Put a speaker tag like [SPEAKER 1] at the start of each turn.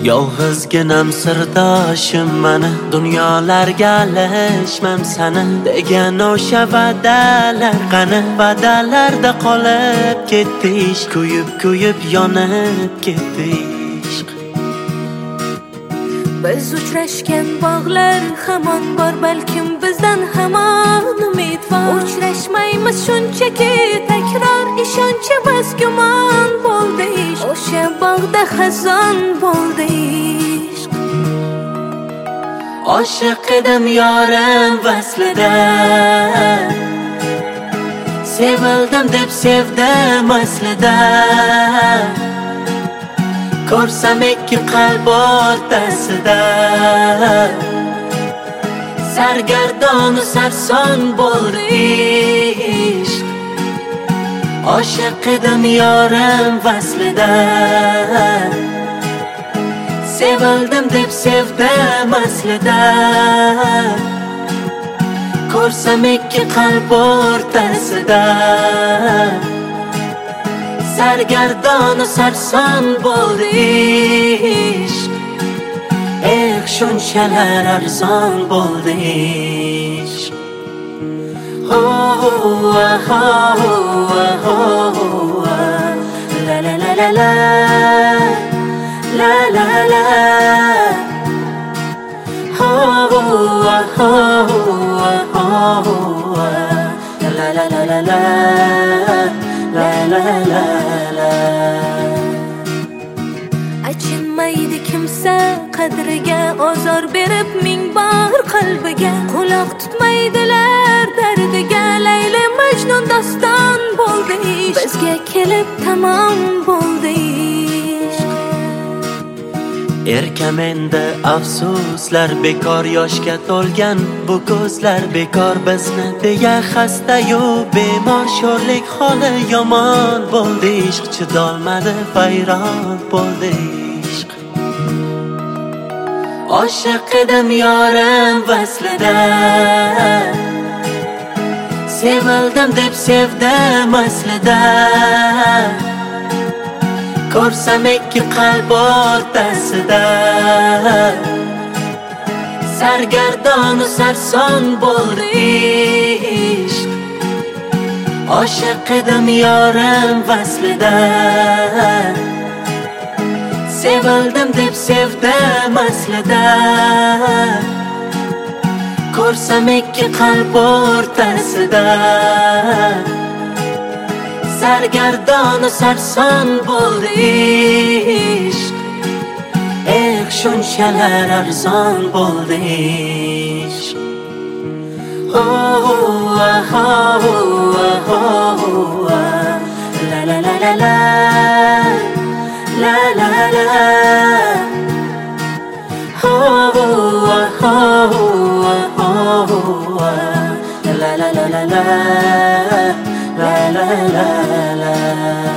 [SPEAKER 1] Yolg'izginam sirdoshim mani, dunyolarga alishmam sani degan o'sha va'dalar qani? Va'dalarda qolib ketdi ishq, kuyib yonib ketdi ishq.
[SPEAKER 2] Biz uchrashgan bog'lar hamon bor, balkim bizdan hamon umid bor. Uchrashmaymiz shunchaki takror, ishonchi bas gumon bo'ldi ishq. O'sha bog'da xazon bo'ldi ishq.
[SPEAKER 1] Oshiq edim yorim vaslida, sevildim deb sevdim aslida. Ko'rsam ikki qalb o'rtasida, sargardonu sarson bo'ldi ishq. Oshiq edim yorim vaslida, sevildim deb sevdim aslida. Ko'rsam ikki qalb o'rtasida, sargardonu sarson bo'ldi ishq. Shunchalar arzon bo'ldi ishq. La la la la la, la la la. La la la la la, la la la la.
[SPEAKER 2] Achinmaydi kimsa qadriga, ozor berib ming bor qalbiga. Quloq tutmaydilar dardiga, Layli Majnun doston bo'ldi ishq. Bizga kelib tamom bo'ldi ishq.
[SPEAKER 1] Erkam endi afsuslar bekor, yoshga to'lgan bu ko'zlar bekor. Bizni deya xastayu bemor, sho'rlik holi yomon bo'ldi ishq. Chidolmadi vayron bo'ldi ishq. Oshiq edim yorim vaslida, sevildim deb sevdim aslida. Ko'rsam ikki qalb o'rtasida, sargardonu sarson bo'ldi ishq. Oshiq edim yorim vaslida, sevildim deb sevdim aslida. Ko'rsam ikki qalb o'rtasida, sargardonu sarson bo'ldi ishq. Shunchalar arzon bo'ldi ishq. La la la la la, la la la. La la la la la, la la la la.